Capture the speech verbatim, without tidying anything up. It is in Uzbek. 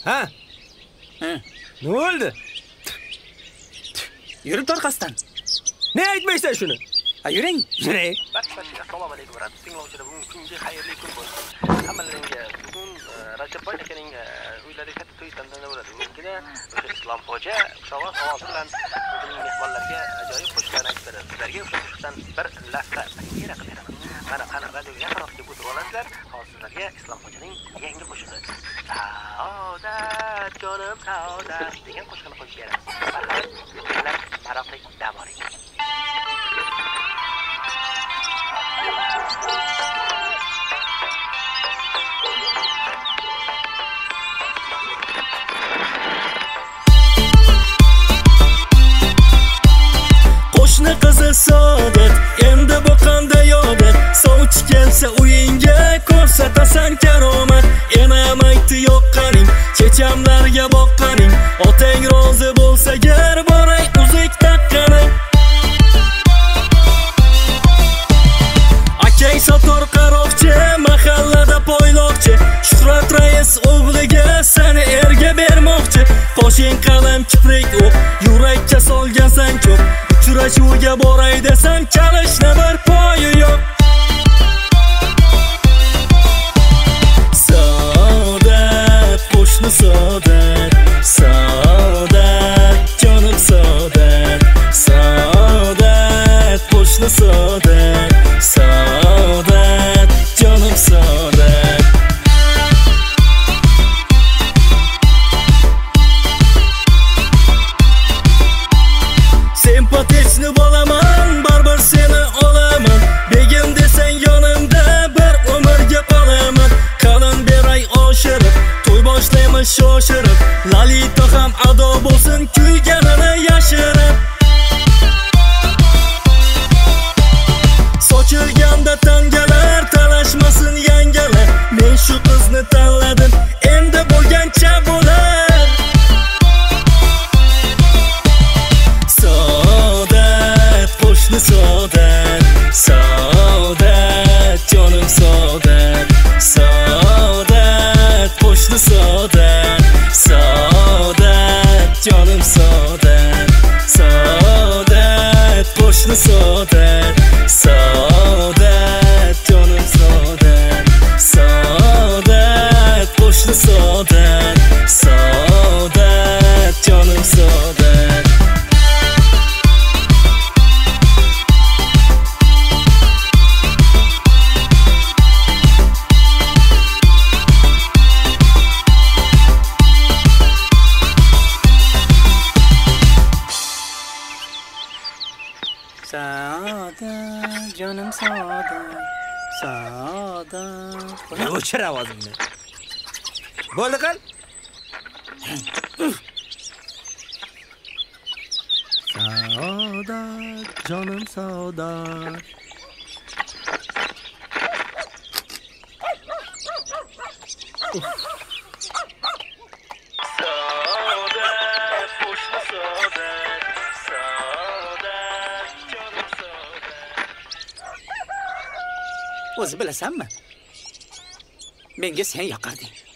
Ha? Ha. Nima bo'ldi? Yurib orqasidan. Ne aytmaysan shuni? Ha, yuring, yuring. Barchasiga assalomu alaykum rahmat. Tinglovchilar, bugun kungi xayrli kun bo'lsin. Hammalaringga bugun Rajabboy akaning uylariga katta to'y tantana bo'ladi. Bugungina o'sha Islom xo'ja Shavon ovozi bilan bizning mehmonlarga ajoyib qo'shiqlar aytadi. Sizlarga o'sha qo'shiqdan bir lahza taqdira qiliraman. Mana qani radioga yaqinroqga o'tirib olasizlar. Hozir sizlarga Islom xo'janing yangi qo'shig'i Saodat jonim saodat degan qo'shiqni qo'shib beramiz. Marhamat, sizlar maroqli dam oling. Qo'shni qizi Saodat, endi bu qanday odat? Sovchi kelsa uyingga ko'rsatasan karomat. Enam aytdi yoqqaning, chechamlarga boqqaning. Otang rozi bo'lsa gar boray uzuk taqqaning. Akang sotor qaroqchi, mahallada poyloqchi. Shuhrat rais o'g'liga seni erga bermoqchi. Qo'shing qalam kiprik o'q, yurakka solgansan ko'p. Uchrashuvga boray desam, chalishni bir poyi yo'q. Saodat, qo'shni Saodat, Saodat, jonim Saodat, Saodat, qo'shni Saodat, Saodat, jonim Saodat. Sempatechni bo'laman, baribir seni olaman. Begim desang yonimda bir umrga qolaman. Qalin beray oshirib, to'y boshlaymiz shoshirib. Lalito ham ado bo'lsin, kuyganini yashirib. Sochilganda tangalar, talashmasin yangalar. Men shu qizni tanladim, endi bo'lgancha bo'lar. Saodat, qo'shni Saodat, Saodat, jonim Saodat, Saodat, qo'shni Saodat, Saodat, jonim Saodat, Saodat, qo'shni Saodat, Saodat, jonim Saodat, Saodat, qo'shni Saodat, Saodat, jonim Saodat. Saodat, jonim Saodat, Saodat. O'chir ovozingni. Bo'ldi qil. Saodat, jonim Saodat. Saodat, qo'shni Saodat, Saodat, jonim Saodat. O'zi bilasanmi? Menga sen yoqarding.